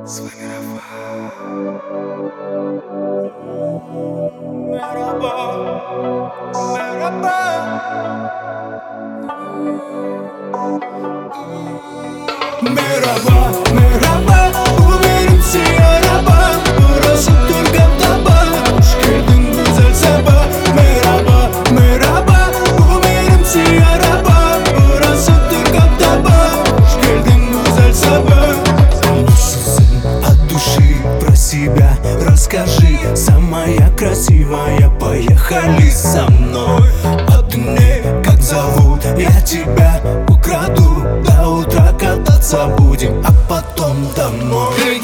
С вами Мераба, Мераба. Мераба, Мераба, уверен, все араба. Burası Turgut'ta hoş geldin güzel sabah. Merhaba, merhaba, bu benim siyah araba. Burası Turgut'ta hoş geldin güzel sabah. Nasılsın от души, про себя расскажи. Самая красивая, поехали со мной. А ты мне как зовут? Я тебя украду. До утра кататься будем, а потом домой.